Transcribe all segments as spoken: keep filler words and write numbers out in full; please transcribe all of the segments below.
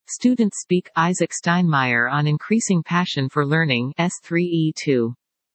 Students Speak, Isaac Steinmeier on Increasing Passion for Learning, S three E two.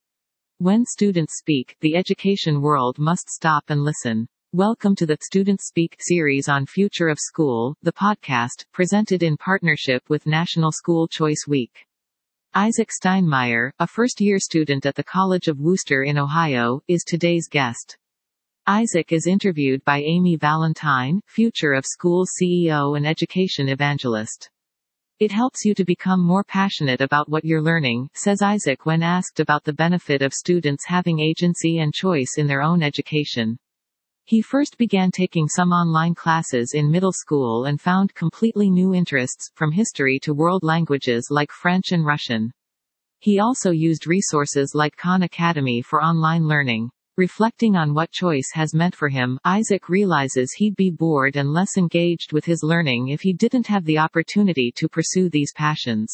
When students speak, the education world must stop and listen. Welcome to the Students Speak series on Future of School, the podcast, presented in partnership with National School Choice Week. Isaac Steinmeier, a first-year student at the College of Wooster in Ohio, is today's guest. Isaac is interviewed by Amy Valentine, Future of School C E O and education evangelist. It helps you to become more passionate about what you're learning, says Isaac when asked about the benefit of students having agency and choice in their own education. He first began taking some online classes in middle school and found completely new interests, from history to world languages like French and Russian. He also used resources like Khan Academy for online learning. Reflecting on what choice has meant for him, Isaac realizes he'd be bored and less engaged with his learning if he didn't have the opportunity to pursue these passions.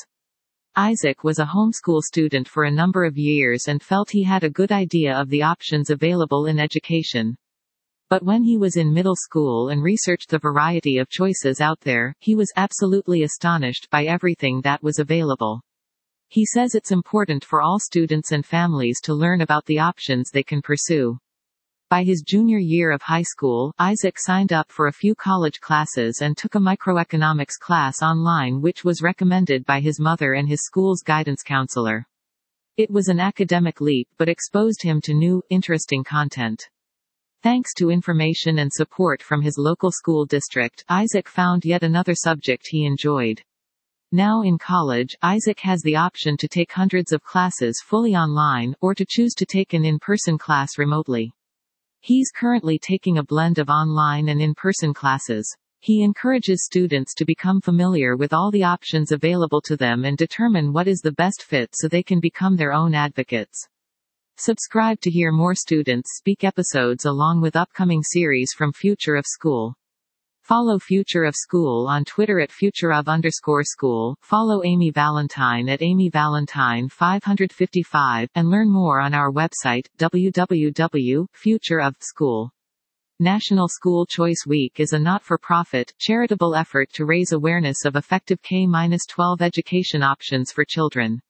Isaac was a homeschool student for a number of years and felt he had a good idea of the options available in education. But when he was in middle school and researched the variety of choices out there, he was absolutely astonished by everything that was available. He says it's important for all students and families to learn about the options they can pursue. By his junior year of high school, Isaac signed up for a few college classes and took a microeconomics class online which was recommended by his mother and his school's guidance counselor. It was an academic leap but exposed him to new, interesting content. Thanks to information and support from his local school district, Isaac found yet another subject he enjoyed. Now in college, Isaac has the option to take hundreds of classes fully online, or to choose to take an in-person class remotely. He's currently taking a blend of online and in-person classes. He encourages students to become familiar with all the options available to them and determine what is the best fit so they can become their own advocates. Subscribe to hear more Students Speak episodes along with upcoming series from Future of School. Follow Future of School on Twitter at futureof underscore school, follow Amy Valentine at Amy Valentine five five five, and learn more on our website, w w w dot future of school. National School Choice Week is a not-for-profit, charitable effort to raise awareness of effective K through twelve education options for children.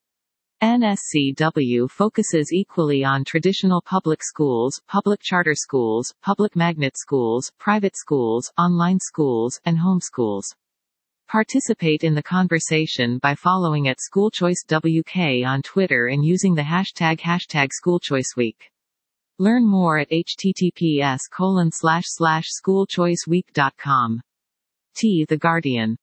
N S C W focuses equally on traditional public schools, public charter schools, public magnet schools, private schools, online schools, and homeschools. Participate in the conversation by following at SchoolChoiceWK on Twitter and using the hashtag hashtag SchoolChoiceWeek. Learn more at h t t p s colon slash slash schoolchoiceweek dot com. T The Guardian.